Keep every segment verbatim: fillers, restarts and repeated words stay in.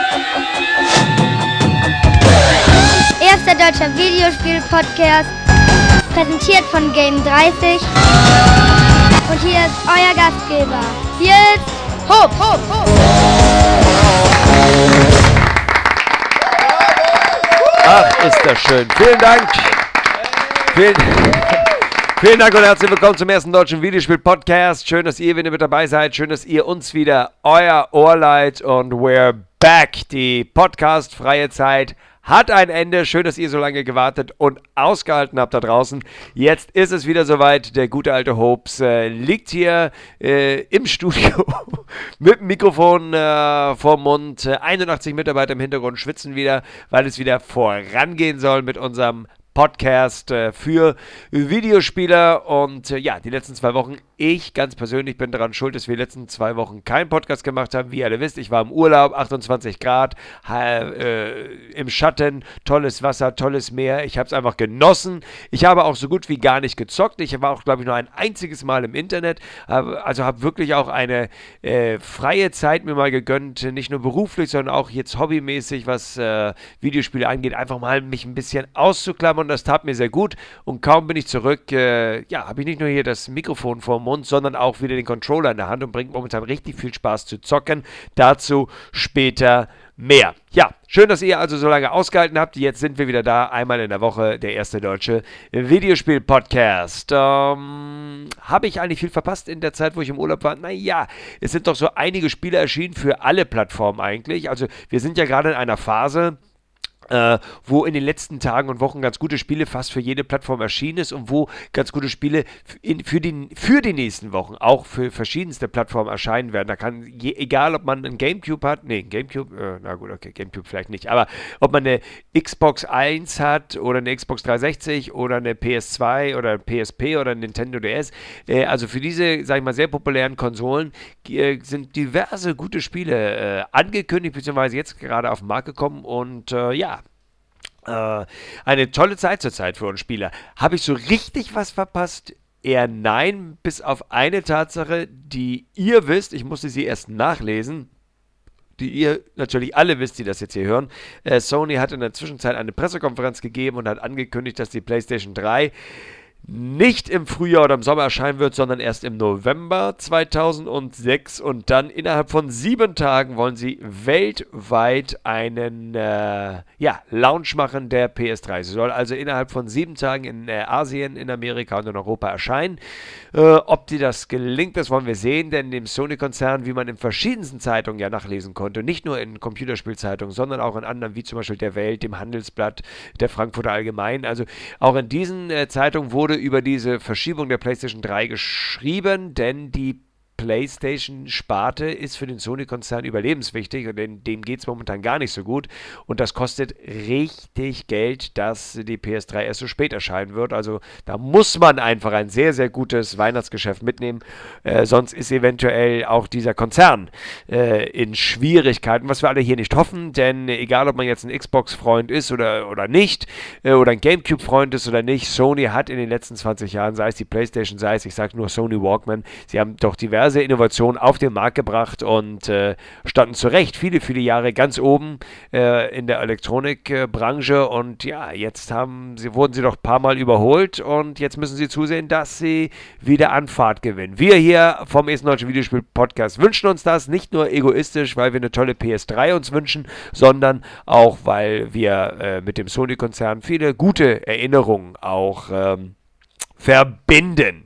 Erster deutscher Videospiel-Podcast, präsentiert von Game dreißig. Und hier ist euer Gastgeber. Hier ist Hopp, Hopp, Hopp. Ach, ist das schön. Vielen Dank. Vielen, vielen Dank und herzlich willkommen zum ersten deutschen Videospiel-Podcast. Schön, dass ihr wieder mit dabei seid. Schön, dass ihr uns wieder euer Ohr leiht. Und we're back. Die Podcast-freie Zeit hat ein Ende. Schön, dass ihr so lange gewartet und ausgehalten habt da draußen. Jetzt ist es wieder soweit. Der gute alte Hopes äh, liegt hier äh, im Studio mit dem Mikrofon äh, vorm Mund. Äh, einundachtzig Mitarbeiter im Hintergrund schwitzen wieder, weil es wieder vorangehen soll mit unserem Podcast äh, für Videospieler. Und äh, ja, die letzten zwei Wochen, ich ganz persönlich bin daran schuld, dass wir die letzten zwei Wochen keinen Podcast gemacht haben. Wie ihr alle wisst, ich war im Urlaub, achtundzwanzig Grad, äh, im Schatten, tolles Wasser, tolles Meer. Ich habe es einfach genossen. Ich habe auch so gut wie gar nicht gezockt. Ich war auch, glaube ich, nur ein einziges Mal im Internet. Also habe wirklich auch eine äh, freie Zeit mir mal gegönnt, nicht nur beruflich, sondern auch jetzt hobbymäßig, was äh, Videospiele angeht, einfach mal mich ein bisschen auszuklammern. Das tat mir sehr gut und kaum bin ich zurück, äh, ja, habe ich nicht nur hier das Mikrofon vor dem Mund, sondern auch wieder den Controller in der Hand und bringt momentan richtig viel Spaß zu zocken. Dazu später mehr. Ja, schön, dass ihr also so lange ausgehalten habt. Jetzt sind wir wieder da, einmal in der Woche, der erste deutsche Videospiel-Podcast. Ähm, habe ich eigentlich viel verpasst in der Zeit, wo ich im Urlaub war? Naja, es sind doch so einige Spiele erschienen für alle Plattformen eigentlich. Also wir sind ja gerade in einer Phase, Äh, wo in den letzten Tagen und Wochen ganz gute Spiele fast für jede Plattform erschienen ist und wo ganz gute Spiele in, für, die, für die nächsten Wochen auch für verschiedenste Plattformen erscheinen werden. Da kann, je, egal ob man einen Gamecube hat, nee, Gamecube, äh, na gut, okay, Gamecube vielleicht nicht, aber ob man eine Xbox eins hat oder eine Xbox dreihundertsechzig oder eine P S zwei oder P S P oder ein Nintendo D S, äh, also für diese, sag ich mal, sehr populären Konsolen äh, sind diverse gute Spiele äh, angekündigt, beziehungsweise jetzt gerade auf den Markt gekommen und äh, ja, eine tolle Zeit zurzeit für uns Spieler. Habe ich so richtig was verpasst? Eher nein, bis auf eine Tatsache, die ihr wisst. Ich musste sie erst nachlesen. Die ihr natürlich alle wisst, die das jetzt hier hören. Äh, Sony hat in der Zwischenzeit eine Pressekonferenz gegeben und hat angekündigt, dass die PlayStation drei nicht im Frühjahr oder im Sommer erscheinen wird, sondern erst im November zweitausendsechs und dann innerhalb von sieben Tagen wollen sie weltweit einen äh, ja, Launch machen der P S drei. Sie soll also innerhalb von sieben Tagen in äh, Asien, in Amerika und in Europa erscheinen. Äh, ob dir das gelingt, das wollen wir sehen, denn dem Sony-Konzern, wie man in verschiedensten Zeitungen ja nachlesen konnte, nicht nur in Computerspielzeitungen, sondern auch in anderen, wie zum Beispiel der Welt, dem Handelsblatt, der Frankfurter Allgemeinen, also auch in diesen äh, Zeitungen wurde über diese Verschiebung der PlayStation drei geschrieben, denn die PlayStation-Sparte ist für den Sony-Konzern überlebenswichtig und dem, dem geht es momentan gar nicht so gut und das kostet richtig Geld, dass die P S drei erst so spät erscheinen wird. Also da muss man einfach ein sehr, sehr gutes Weihnachtsgeschäft mitnehmen, äh, sonst ist eventuell auch dieser Konzern äh, in Schwierigkeiten, was wir alle hier nicht hoffen, denn egal, ob man jetzt ein Xbox-Freund ist oder, oder nicht, äh, oder ein Gamecube-Freund ist oder nicht, Sony hat in den letzten zwanzig Jahren, sei es die PlayStation, sei es, ich sage nur Sony Walkman, sie haben doch diverse Innovationen auf den Markt gebracht und äh, standen zu Recht viele, viele Jahre ganz oben äh, in der Elektronikbranche äh, und ja, jetzt haben sie, wurden sie doch ein paar Mal überholt und jetzt müssen sie zusehen, dass sie wieder an Fahrt gewinnen. Wir hier vom ersten deutschen Videospiel-Podcast wünschen uns das, nicht nur egoistisch, weil wir eine tolle P S drei uns wünschen, sondern auch, weil wir äh, mit dem Sony-Konzern viele gute Erinnerungen auch ähm, verbinden.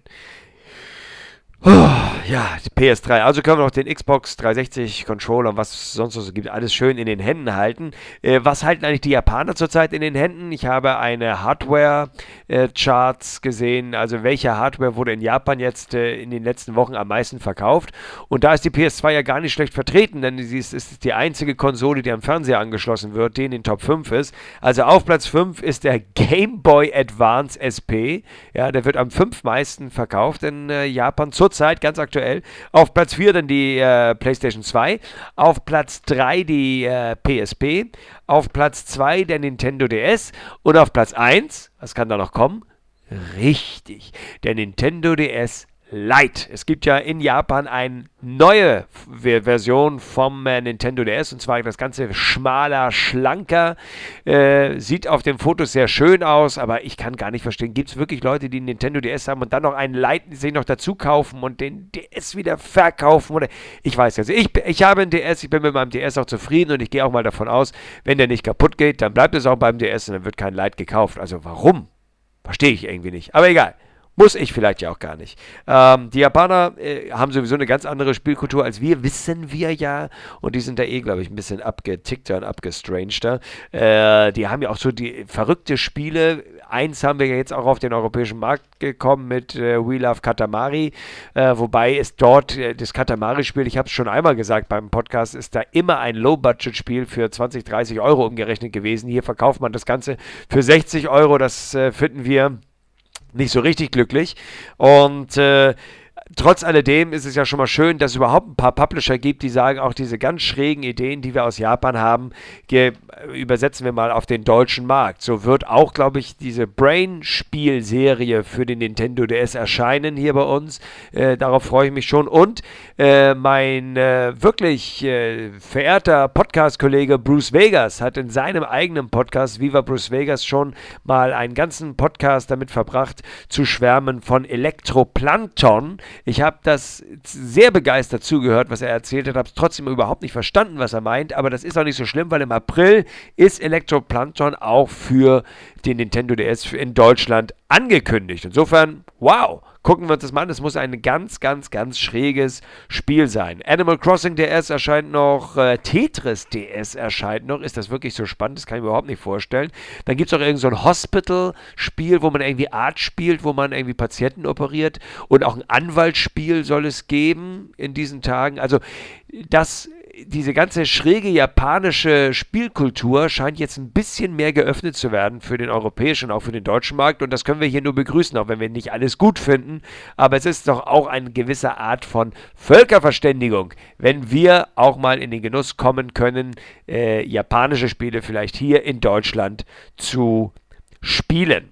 Ja, die P S drei. Also können wir noch den Xbox dreihundertsechzig Controller und was es sonst noch so gibt, alles schön in den Händen halten. Äh, was halten eigentlich die Japaner zurzeit in den Händen? Ich habe eine Hardware-Charts äh, gesehen, also welche Hardware wurde in Japan jetzt äh, in den letzten Wochen am meisten verkauft. Und da ist die P S zwei ja gar nicht schlecht vertreten, denn sie ist, ist die einzige Konsole, die am Fernseher angeschlossen wird, die in den Top fünf ist. Also auf Platz fünf ist der Game Boy Advance S P. Ja, der wird am fünftmeisten verkauft in äh, Japan zurzeit. Zeit, ganz aktuell. Auf Platz vier dann die äh, PlayStation zwei. Auf Platz drei die äh, P S P. Auf Platz zwei der Nintendo D S. Und auf Platz eins, was kann da noch kommen? Richtig, der Nintendo D S Lite. Es gibt ja in Japan eine neue Version vom äh, Nintendo D S, und zwar das Ganze schmaler, schlanker, äh, sieht auf den Fotos sehr schön aus, aber ich kann gar nicht verstehen, gibt es wirklich Leute, die einen Nintendo D S haben und dann noch einen Lite sich noch dazu kaufen und den D S wieder verkaufen? Oder ich weiß also, ich, ich habe einen D S, ich bin mit meinem D S auch zufrieden, und ich gehe auch mal davon aus, wenn der nicht kaputt geht, dann bleibt es auch beim D S und dann wird kein Lite gekauft. Also warum? Verstehe ich irgendwie nicht, aber egal. Muss ich vielleicht ja auch gar nicht. Ähm, die Japaner äh, haben sowieso eine ganz andere Spielkultur als wir, wissen wir ja. Und die sind da eh, glaube ich, ein bisschen abgetickter und abgestrangter. Äh, die haben ja auch so die verrückte Spiele. Eins haben wir ja jetzt auch auf den europäischen Markt gekommen mit äh, We Love Katamari. Äh, wobei es dort, äh, das Katamari-Spiel, ich habe es schon einmal gesagt beim Podcast, ist da immer ein Low-Budget-Spiel für zwanzig, dreißig Euro umgerechnet gewesen. Hier verkauft man das Ganze für sechzig Euro. Das äh, finden wir nicht so richtig glücklich. Und äh, trotz alledem ist es ja schon mal schön, dass es überhaupt ein paar Publisher gibt, die sagen, auch diese ganz schrägen Ideen, die wir aus Japan haben, ge- übersetzen wir mal auf den deutschen Markt. So wird auch, glaube ich, diese Brain-Spielserie für den Nintendo D S erscheinen hier bei uns. Äh, darauf freue ich mich schon. Und äh, mein äh, wirklich äh, verehrter Podcast-Kollege Bruce Vegas hat in seinem eigenen Podcast, Viva Bruce Vegas, schon mal einen ganzen Podcast damit verbracht, zu schwärmen von Elektroplankton. Ich habe das sehr begeistert zugehört, was er erzählt hat, habe es trotzdem überhaupt nicht verstanden, was er meint, aber das ist auch nicht so schlimm, weil im April ist Elektroplankton auch für den Nintendo D S in Deutschland angekündigt. Insofern, wow, gucken wir uns das mal an. Das muss ein ganz, ganz, ganz schräges Spiel sein. Animal Crossing D S erscheint noch, äh, Tetris D S erscheint noch. Ist das wirklich so spannend? Das kann ich mir überhaupt nicht vorstellen. Dann gibt es auch irgend so ein Hospital-Spiel, wo man irgendwie Arzt spielt, wo man irgendwie Patienten operiert. Und auch ein Anwaltsspiel soll es geben in diesen Tagen. Also das... Diese ganze schräge japanische Spielkultur scheint jetzt ein bisschen mehr geöffnet zu werden für den europäischen und auch für den deutschen Markt, und das können wir hier nur begrüßen, auch wenn wir nicht alles gut finden, aber es ist doch auch eine gewisse Art von Völkerverständigung, wenn wir auch mal in den Genuss kommen können, äh, japanische Spiele vielleicht hier in Deutschland zu spielen.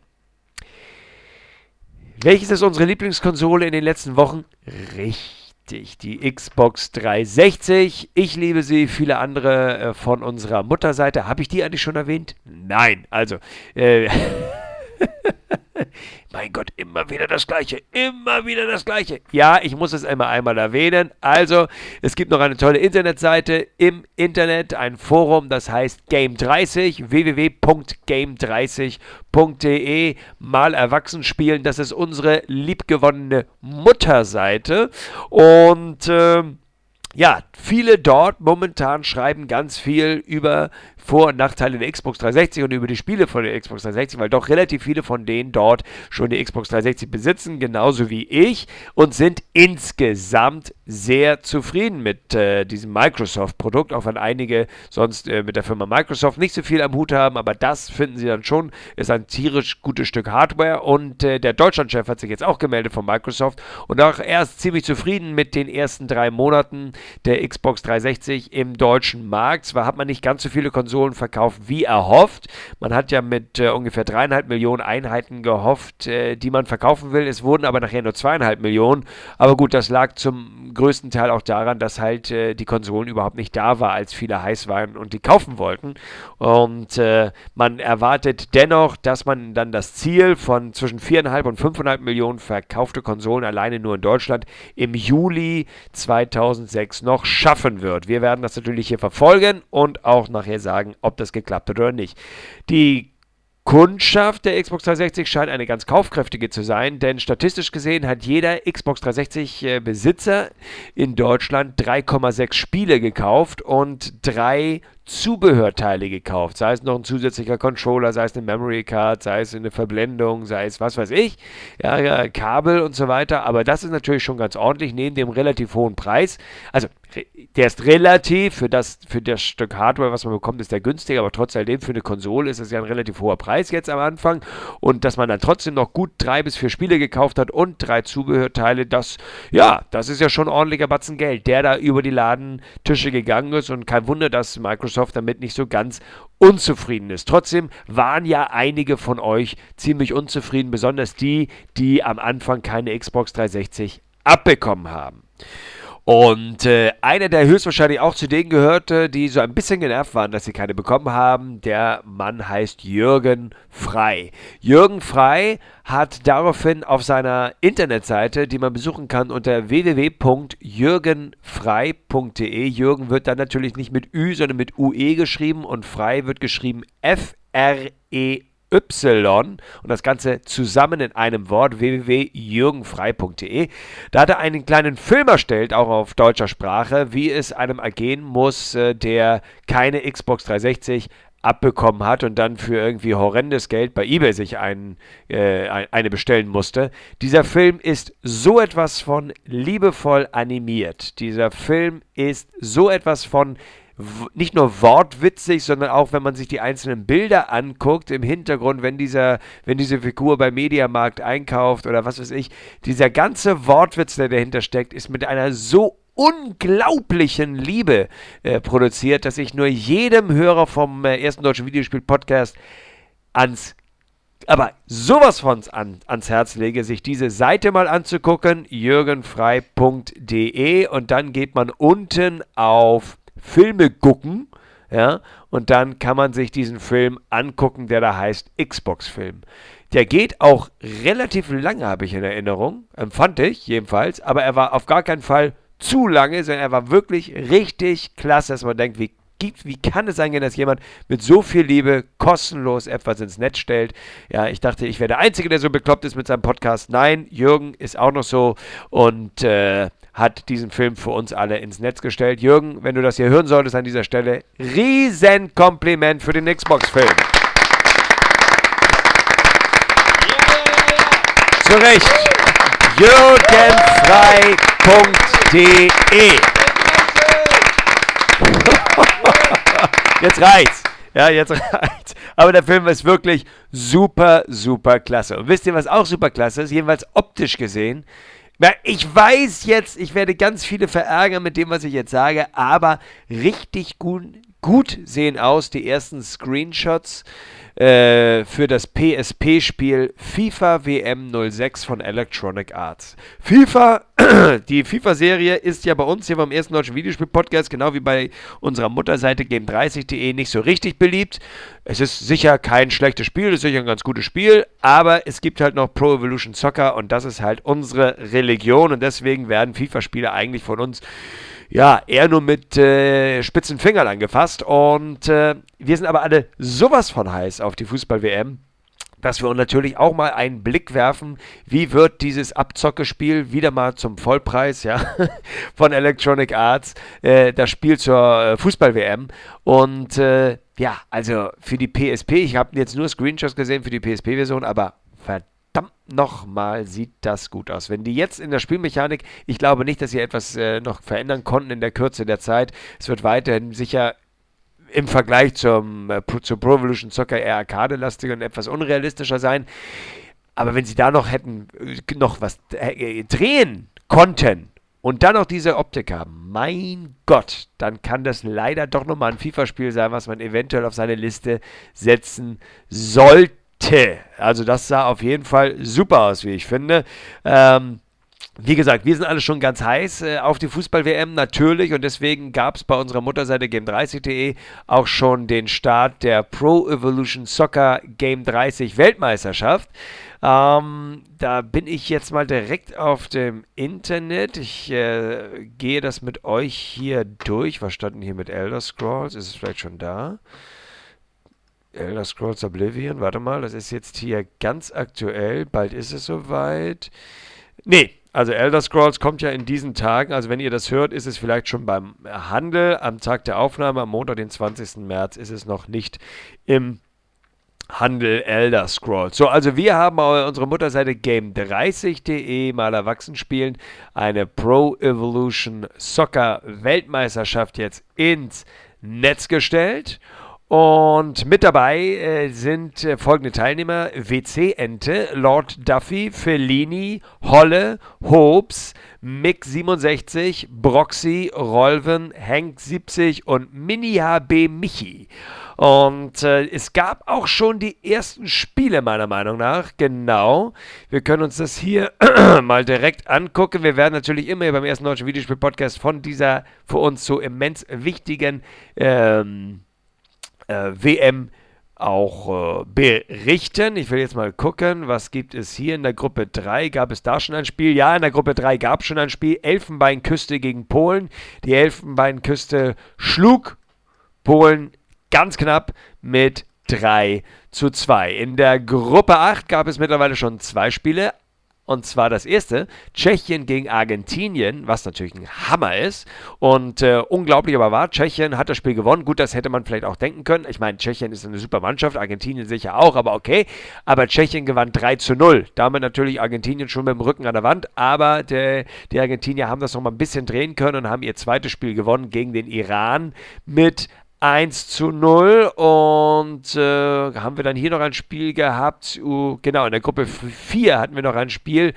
Welches ist unsere Lieblingskonsole in den letzten Wochen? Richtig. Die Xbox dreihundertsechzig. Ich liebe sie, viele andere äh, von unserer Mutterseite. Habe ich die eigentlich schon erwähnt? Nein, also, äh, mein Gott, immer wieder das Gleiche, immer wieder das Gleiche. Ja, ich muss es immer einmal erwähnen. Also, es gibt noch eine tolle Internetseite im Internet, ein Forum, das heißt Game dreißig, w w w punkt game dreißig punkt de. Mal erwachsen spielen, das ist unsere liebgewonnene Mutterseite. Und, ähm, ja, viele dort momentan schreiben ganz viel über Vor- und Nachteile der Xbox dreihundertsechzig und über die Spiele von der Xbox dreihundertsechzig, weil doch relativ viele von denen dort schon die Xbox dreihundertsechzig besitzen, genauso wie ich, und sind insgesamt sehr zufrieden mit äh, diesem Microsoft-Produkt, auch wenn einige sonst äh, mit der Firma Microsoft nicht so viel am Hut haben, aber das finden sie dann schon, ist ein tierisch gutes Stück Hardware, und äh, der Deutschlandchef hat sich jetzt auch gemeldet von Microsoft und auch er ist ziemlich zufrieden mit den ersten drei Monaten der Xbox dreihundertsechzig im deutschen Markt. Zwar hat man nicht ganz so viele Konsolen verkauft wie erhofft. Man hat ja mit äh, ungefähr dreieinhalb Millionen Einheiten gehofft, äh, die man verkaufen will. Es wurden aber nachher nur zweieinhalb Millionen. Aber gut, das lag zum größten Teil auch daran, dass halt äh, die Konsolen überhaupt nicht da war, als viele heiß waren und die kaufen wollten. Und äh, man erwartet dennoch, dass man dann das Ziel von zwischen viereinhalb und fünfeinhalb Millionen verkaufte Konsolen alleine nur in Deutschland im Juli zweitausendsechs noch schaffen wird. Wir werden das natürlich hier verfolgen und auch nachher sagen, ob das geklappt hat oder nicht. Die Kundschaft der Xbox dreihundertsechzig scheint eine ganz kaufkräftige zu sein, denn statistisch gesehen hat jeder Xbox dreihundertsechzig äh, Besitzer in Deutschland drei Komma sechs Spiele gekauft und drei Zubehörteile gekauft, sei es noch ein zusätzlicher Controller, sei es eine Memory Card, sei es eine Verblendung, sei es was weiß ich, ja, ja, Kabel und so weiter, aber das ist natürlich schon ganz ordentlich, neben dem relativ hohen Preis, also der ist relativ, für das, für das Stück Hardware, was man bekommt, ist der günstig, aber trotz alledem für eine Konsole ist es ja ein relativ hoher Preis jetzt am Anfang, und dass man dann trotzdem noch gut drei bis vier Spiele gekauft hat und drei Zubehörteile, das, ja, das ist ja schon ein ordentlicher Batzen Geld, der da über die Ladentische gegangen ist, und kein Wunder, dass Microsoft damit nicht so ganz unzufrieden ist. Trotzdem waren ja einige von euch ziemlich unzufrieden, besonders die, die am Anfang keine Xbox dreihundertsechzig abbekommen haben. Und äh, einer, der höchstwahrscheinlich auch zu denen gehörte, die so ein bisschen genervt waren, dass sie keine bekommen haben, der Mann heißt Jürgen Frey. Jürgen Frey hat daraufhin auf seiner Internetseite, die man besuchen kann unter w w w punkt jürgen frey punkt de, Jürgen wird dann natürlich nicht mit Ü, sondern mit U E geschrieben und Frey wird geschrieben F R E Y und das Ganze zusammen in einem Wort, w w w punkt jürgen frey punkt de. Da hat er einen kleinen Film erstellt, auch auf deutscher Sprache, wie es einem ergehen muss, äh, der keine Xbox dreihundertsechzig abbekommen hat und dann für irgendwie horrendes Geld bei eBay sich einen, äh, eine bestellen musste. Dieser Film ist so etwas von liebevoll animiert. Dieser Film ist so etwas von nicht nur wortwitzig, sondern auch, wenn man sich die einzelnen Bilder anguckt, im Hintergrund, wenn dieser, wenn diese Figur beim Mediamarkt einkauft oder was weiß ich, dieser ganze Wortwitz, der dahinter steckt, ist mit einer so unglaublichen Liebe äh, produziert, dass ich nur jedem Hörer vom äh, ersten deutschen Videospiel-Podcast ans aber sowas von an, ans Herz lege, sich diese Seite mal anzugucken, jürgen frey punkt de, und dann geht man unten auf Filme gucken, ja, und dann kann man sich diesen Film angucken, der da heißt Xbox-Film. Der geht auch relativ lange, habe ich in Erinnerung, empfand ich jedenfalls, aber er war auf gar keinen Fall zu lange, sondern er war wirklich richtig klasse, dass man denkt, wie Gibt, wie kann es sein, dass jemand mit so viel Liebe kostenlos etwas ins Netz stellt? Ja, ich dachte, ich wäre der Einzige, der so bekloppt ist mit seinem Podcast. Nein, Jürgen ist auch noch so und äh, hat diesen Film für uns alle ins Netz gestellt. Jürgen, wenn du das hier hören solltest an dieser Stelle, Riesenkompliment für den Xbox-Film. Zu Recht. jürgen frey punkt de. Jetzt reicht's. Ja, jetzt reicht's. Aber der Film ist wirklich super, super klasse. Und wisst ihr, was auch super klasse ist? Jedenfalls optisch gesehen. Ja, ich weiß jetzt, ich werde ganz viele verärgern mit dem, was ich jetzt sage, aber richtig gut, gut sehen aus die ersten Screenshots äh, für das P S P-Spiel FIFA W M null sechs von Electronic Arts. FIFA, die FIFA-Serie ist ja bei uns hier beim ersten deutschen Videospiel-Podcast, genau wie bei unserer Mutterseite game dreißig punkt de, nicht so richtig beliebt. Es ist sicher kein schlechtes Spiel, es ist sicher ein ganz gutes Spiel, aber es gibt halt noch Pro Evolution Soccer und das ist halt unsere Religion und deswegen werden FIFA-Spiele eigentlich von uns ja, eher nur mit äh, spitzen Fingern angefasst und äh, wir sind aber alle sowas von heiß auf die Fußball-W M, dass wir uns natürlich auch mal einen Blick werfen, wie wird dieses Abzockespiel wieder mal zum Vollpreis, ja, von Electronic Arts, äh, das Spiel zur äh, Fußball-W M und äh, ja, also für die P S P, ich habe jetzt nur Screenshots gesehen für die P S P-Version, aber verdammt nochmal sieht das gut aus. Wenn die jetzt in der Spielmechanik, ich glaube nicht, dass sie etwas äh, noch verändern konnten in der Kürze der Zeit. Es wird weiterhin sicher im Vergleich zum, äh, zur Pro Evolution Soccer eher arcade-lastiger und etwas unrealistischer sein. Aber wenn sie da noch hätten äh, noch was äh, drehen konnten und dann noch diese Optik haben, mein Gott, dann kann das leider doch nochmal ein FIFA-Spiel sein, was man eventuell auf seine Liste setzen sollte. Also das sah auf jeden Fall super aus, wie ich finde. Ähm, wie gesagt, wir sind alle schon ganz heiß äh, auf die Fußball-W M natürlich und deswegen gab es bei unserer Mutterseite game dreißig punkt de auch schon den Start der Pro Evolution Soccer Game dreißig Weltmeisterschaft. Ähm, da bin ich jetzt mal direkt auf dem Internet. Ich äh, gehe das mit euch hier durch. Was stand denn hier mit Elder Scrolls? Ist es vielleicht schon da? Elder Scrolls Oblivion, warte mal, das ist jetzt hier ganz aktuell, bald ist es soweit. Nee, also Elder Scrolls kommt ja in diesen Tagen, also wenn ihr das hört, ist es vielleicht schon beim Handel, am Tag der Aufnahme, am Montag, den zwanzigsten März, ist es noch nicht im Handel Elder Scrolls. So, also wir haben auf unserer Mutterseite game dreißig punkt de mal erwachsen spielen, eine Pro Evolution Soccer Weltmeisterschaft jetzt ins Netz gestellt. Und mit dabei äh, sind äh, folgende Teilnehmer: W C-Ente, Lord Duffy, Fellini, Holle, Hobbs, Mick siebenundsechzig, Broxy, Rolven, Hank siebzig und Mini H B Michi. Und äh, es gab auch schon die ersten Spiele, meiner Meinung nach. Genau. Wir können uns das hier mal direkt angucken. Wir werden natürlich immer hier beim ersten deutschen Videospiel-Podcast von dieser für uns so immens wichtigen ähm, äh, W M auch äh, berichten. Ich will jetzt mal gucken, was gibt es hier in der Gruppe drei? Gab es da schon ein Spiel? Ja, in der Gruppe drei gab es schon ein Spiel. Elfenbeinküste gegen Polen. Die Elfenbeinküste schlug Polen ganz knapp mit drei zu zwei. In der Gruppe acht gab es mittlerweile schon zwei Spiele. Und zwar das erste, Tschechien gegen Argentinien, was natürlich ein Hammer ist. Und äh, unglaublich aber war, Tschechien hat das Spiel gewonnen. Gut, das hätte man vielleicht auch denken können. Ich meine, Tschechien ist eine super Mannschaft, Argentinien sicher auch, aber okay. Aber Tschechien gewann drei zu null. Damit natürlich Argentinien schon mit dem Rücken an der Wand. Aber der, die Argentinier haben das noch mal ein bisschen drehen können und haben ihr zweites Spiel gewonnen gegen den Iran mit eins zu null. Und äh, haben wir dann hier noch ein Spiel gehabt, uh, genau, in der Gruppe vier hatten wir noch ein Spiel,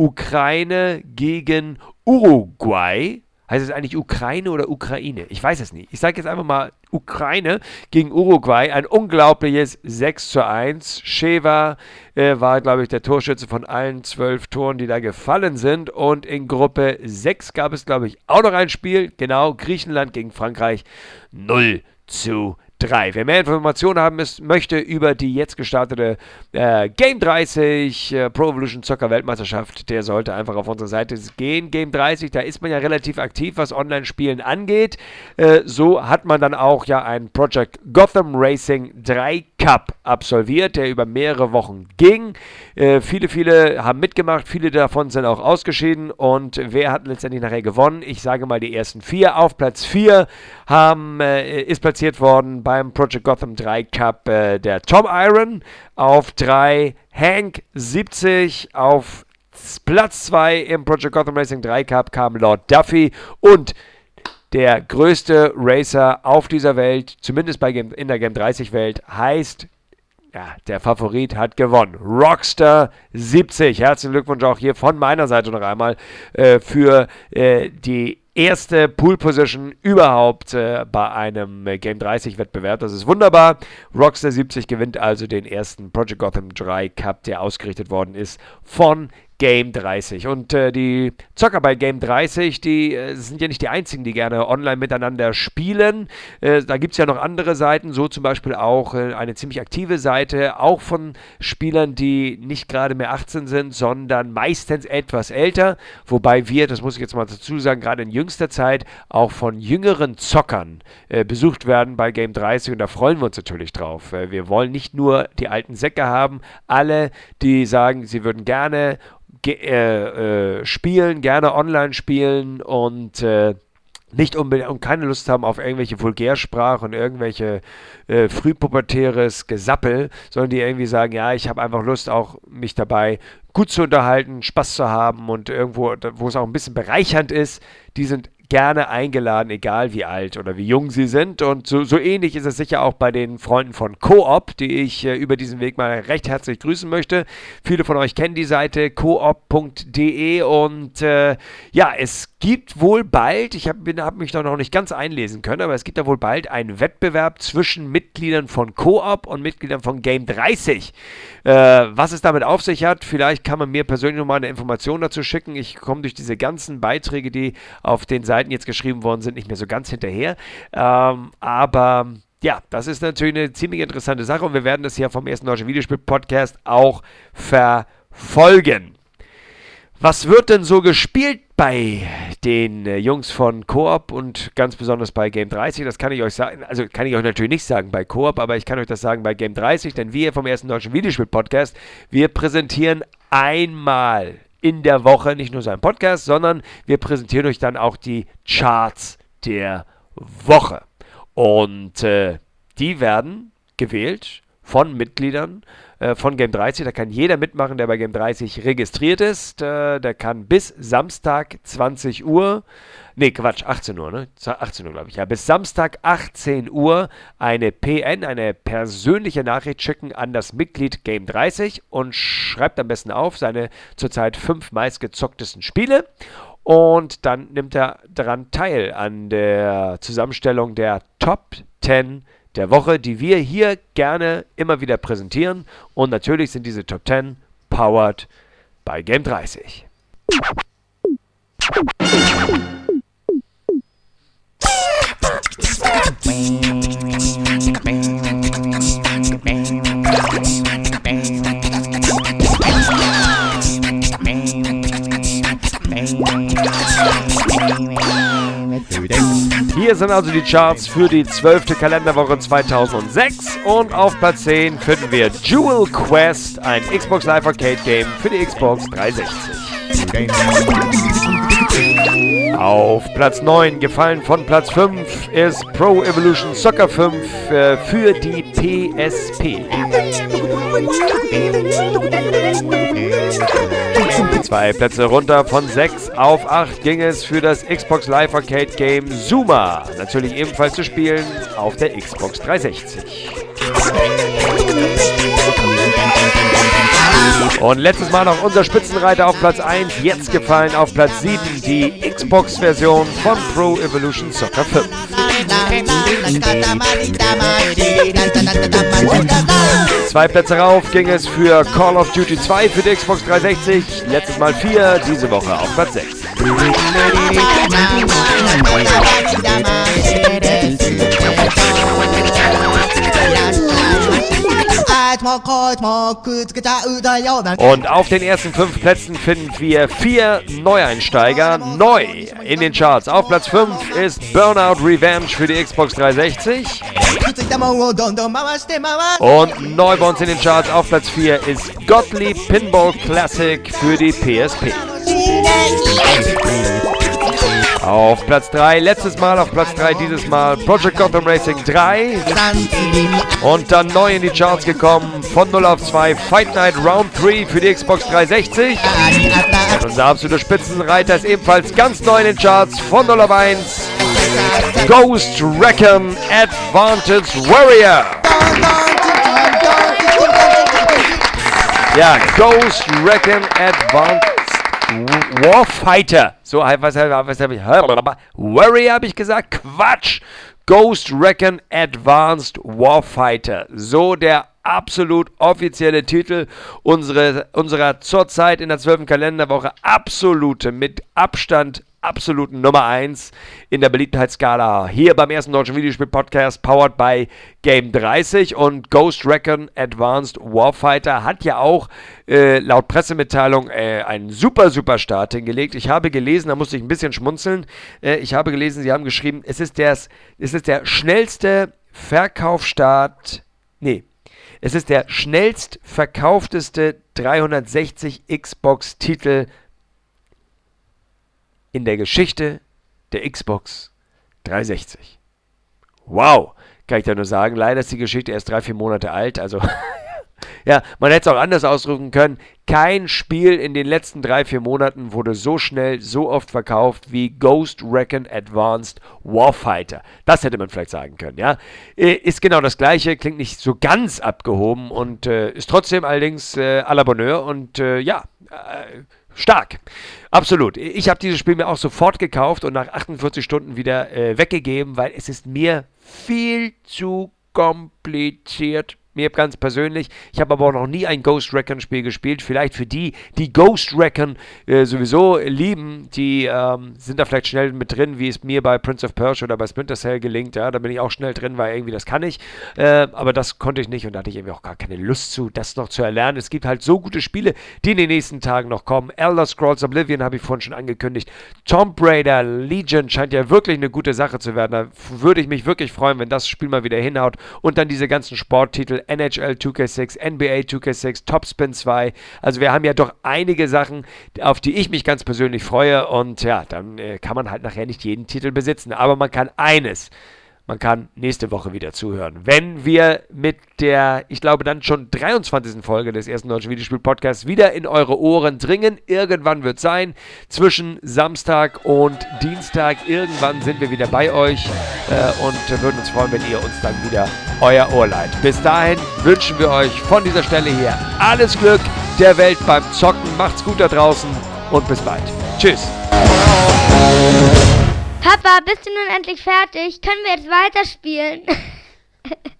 Ukraine gegen Uruguay. Heißt es eigentlich Ukraine oder Ukraine? Ich weiß es nicht. Ich sage jetzt einfach mal Ukraine gegen Uruguay. Ein unglaubliches sechs zu eins. Sheva äh, war, glaube ich, der Torschütze von allen zwölf Toren, die da gefallen sind. Und in Gruppe sechs gab es, glaube ich, auch noch ein Spiel. Genau, Griechenland gegen Frankreich null zu drei. Wer mehr Informationen haben ist, möchte über die jetzt gestartete äh, Game dreißig äh, Pro Evolution Soccer Weltmeisterschaft, der sollte einfach auf unsere Seite gehen. Game dreißig, da ist man ja relativ aktiv, was Online-Spielen angeht. Äh, so hat man dann auch ja einen Project Gotham Racing drei Cup absolviert, der über mehrere Wochen ging. Äh, viele, viele haben mitgemacht, viele davon sind auch ausgeschieden. Und wer hat letztendlich nachher gewonnen? Ich sage mal die ersten vier. Auf Platz vier haben, äh, ist platziert worden beim Project Gotham drei Cup äh, der Tom Iron, auf drei Hank siebzig, auf Platz zwei im Project Gotham Racing drei Cup kam Lord Duffy und der größte Racer auf dieser Welt, zumindest bei Game, in der Game dreißig Welt, heißt, ja, der Favorit hat gewonnen. Rockstar siebzig. Herzlichen Glückwunsch auch hier von meiner Seite noch einmal äh, für äh, die erste Pool-Position überhaupt äh, bei einem äh, Game dreißig Wettbewerb. Das ist wunderbar. Rockstar siebzig gewinnt also den ersten Project Gotham drei Cup, der ausgerichtet worden ist von Game dreißig. Und äh, die Zocker bei Game dreißig, die äh, sind ja nicht die einzigen, die gerne online miteinander spielen. Äh, da gibt es ja noch andere Seiten, so zum Beispiel auch äh, eine ziemlich aktive Seite, auch von Spielern, die nicht gerade mehr achtzehn sind, sondern meistens etwas älter. Wobei wir, das muss ich jetzt mal dazu sagen, gerade in jüngster Zeit auch von jüngeren Zockern äh, besucht werden bei Game dreißig und da freuen wir uns natürlich drauf. Äh, wir wollen nicht nur die alten Säcke haben, alle, die sagen, sie würden gerne Äh, äh, spielen, gerne online spielen und äh, nicht unbedingt und keine Lust haben auf irgendwelche Vulgärsprache und irgendwelche äh, frühpubertäres Gesappel, sondern die irgendwie sagen, ja, ich habe einfach Lust, auch mich dabei gut zu unterhalten, Spaß zu haben und irgendwo, wo es auch ein bisschen bereichernd ist, die sind gerne eingeladen, egal wie alt oder wie jung sie sind. Und so, so ähnlich ist es sicher auch bei den Freunden von Coop, die ich äh, über diesen Weg mal recht herzlich grüßen möchte. Viele von euch kennen die Seite coop punkt de und äh, ja, es gibt wohl bald, ich habe hab mich da noch nicht ganz einlesen können, aber es gibt da wohl bald einen Wettbewerb zwischen Mitgliedern von Coop und Mitgliedern von Game dreißig. Äh, was es damit auf sich hat, vielleicht kann man mir persönlich nochmal eine Information dazu schicken. Ich komme durch diese ganzen Beiträge, die auf den Seiten jetzt geschrieben worden sind, nicht mehr so ganz hinterher. Ähm, aber ja, das ist natürlich eine ziemlich interessante Sache und wir werden das hier vom ersten deutschen Videospiel-Podcast auch verfolgen. Was wird denn so gespielt bei den äh, Jungs von Coop und ganz besonders bei Game dreißig? Das kann ich euch sagen, also kann ich euch natürlich nicht sagen bei Coop, aber ich kann euch das sagen bei Game dreißig, denn wir vom ersten deutschen Videospiel-Podcast, wir präsentieren einmal in der Woche nicht nur so einen Podcast, sondern wir präsentieren euch dann auch die Charts der Woche. Und äh, die werden gewählt von Mitgliedern äh, von Game dreißig. Da kann jeder mitmachen, der bei Game dreißig registriert ist. Äh, der kann bis Samstag zwanzig Uhr, nee Quatsch, achtzehn Uhr, ne? achtzehn Uhr glaube ich, ja, bis Samstag achtzehn Uhr eine P N, eine persönliche Nachricht schicken an das Mitglied Game dreißig und schreibt am besten auf seine zurzeit fünf meistgezocktesten Spiele. Und dann nimmt er daran teil an der Zusammenstellung der Top zehn der Woche, die wir hier gerne immer wieder präsentieren. Und natürlich sind diese Top zehn powered bei Game dreißig. Hier sind also die Charts für die zwölfte Kalenderwoche zweitausendsechs und auf Platz zehn finden wir Jewel Quest, ein Xbox Live Arcade Game für die Xbox dreihundertsechzig. Auf Platz neun, gefallen von Platz fünf, ist Pro Evolution Soccer fünf äh, für die P S P. Zwei Plätze runter, von sechs auf acht ging es für das Xbox Live Arcade Game Zuma. Natürlich ebenfalls zu spielen auf der Xbox dreihundertsechzig. Und letztes Mal noch unser Spitzenreiter auf Platz eins, jetzt gefallen auf Platz sieben, die Xbox-Version von Pro Evolution Soccer fünf. Zwei Plätze rauf ging es für Call of Duty zwei für die Xbox dreihundertsechzig, letztes Mal vier, diese Woche auf Platz sechs. Und auf den ersten fünf Plätzen finden wir vier Neueinsteiger. Neu in den Charts. Auf Platz fünf ist Burnout Revenge für die Xbox dreihundertsechzig. Und neu bei uns in den Charts auf Platz vier ist Gottlieb Pinball Classic für die P S P. Auf Platz drei, letztes Mal auf Platz drei, dieses Mal Project Gotham Racing drei. Und dann neu in die Charts gekommen, von null auf zwei, Fight Night Round drei für die Xbox dreihundertsechzig. Und unser absoluter Spitzenreiter ist ebenfalls ganz neu in den Charts, von null auf eins, Ghost Recon Advanced Warrior. Ja, Ghost Recon Advanced Warfighter. So, was, was habe ich? Warrior habe ich gesagt? Quatsch! Ghost Recon Advanced Warfighter. So der absolut offizielle Titel unsere, unserer zurzeit in der zwölften Kalenderwoche absolute, mit Abstand absoluten Nummer eins in der Beliebtheitsskala hier beim ersten deutschen Videospiel-Podcast, powered by Game dreißig. Und Ghost Recon Advanced Warfighter hat ja auch äh, laut Pressemitteilung äh, einen super, super Start hingelegt. Ich habe gelesen, da musste ich ein bisschen schmunzeln, äh, ich habe gelesen, sie haben geschrieben, es ist, des, es ist der schnellste Verkaufsstart, nee, es ist der schnellst verkaufteste dreihundertsechzig Xbox-Titel in der Geschichte der Xbox dreihundertsechzig. Wow, kann ich da nur sagen. Leider ist die Geschichte erst drei, vier Monate alt. Also, ja, man hätte es auch anders ausdrücken können. Kein Spiel in den letzten drei, vier Monaten wurde so schnell, so oft verkauft wie Ghost Recon Advanced Warfighter. Das hätte man vielleicht sagen können, ja. Ist genau das Gleiche, klingt nicht so ganz abgehoben und äh, ist trotzdem allerdings äh, à la Bonheur und äh, ja, äh, stark. Absolut. Ich habe dieses Spiel mir auch sofort gekauft und nach achtundvierzig Stunden wieder äh, weggegeben, weil es ist mir viel zu kompliziert. Mir ganz persönlich. Ich habe aber auch noch nie ein Ghost Recon Spiel gespielt. Vielleicht für die, die Ghost Recon äh, sowieso lieben, die ähm, sind da vielleicht schnell mit drin, wie es mir bei Prince of Persia oder bei Splinter Cell gelingt. Ja, da bin ich auch schnell drin, weil irgendwie das kann ich. Äh, aber das konnte ich nicht und da hatte ich irgendwie auch gar keine Lust zu, das noch zu erlernen. Es gibt halt so gute Spiele, die in den nächsten Tagen noch kommen. Elder Scrolls Oblivion habe ich vorhin schon angekündigt. Tomb Raider Legion scheint ja wirklich eine gute Sache zu werden. Da würde ich mich wirklich freuen, wenn das Spiel mal wieder hinhaut. Und dann diese ganzen Sporttitel, N H L zwei K sechs, N B A zwei K sechs, Topspin zwei. Also wir haben ja doch einige Sachen, auf die ich mich ganz persönlich freue. Und ja, dann äh, kann man halt nachher nicht jeden Titel besitzen. Aber man kann eines. Man kann nächste Woche wieder zuhören, wenn wir mit der, ich glaube dann schon dreiundzwanzigsten Folge des ersten deutschen Videospiel-Podcasts wieder in eure Ohren dringen. Irgendwann wird es sein, zwischen Samstag und Dienstag. Irgendwann sind wir wieder bei euch äh, und würden uns freuen, wenn ihr uns dann wieder euer Ohr leiht. Bis dahin wünschen wir euch von dieser Stelle hier alles Glück der Welt beim Zocken. Macht's gut da draußen und bis bald. Tschüss. Papa, bist du nun endlich fertig? Können wir jetzt weiterspielen?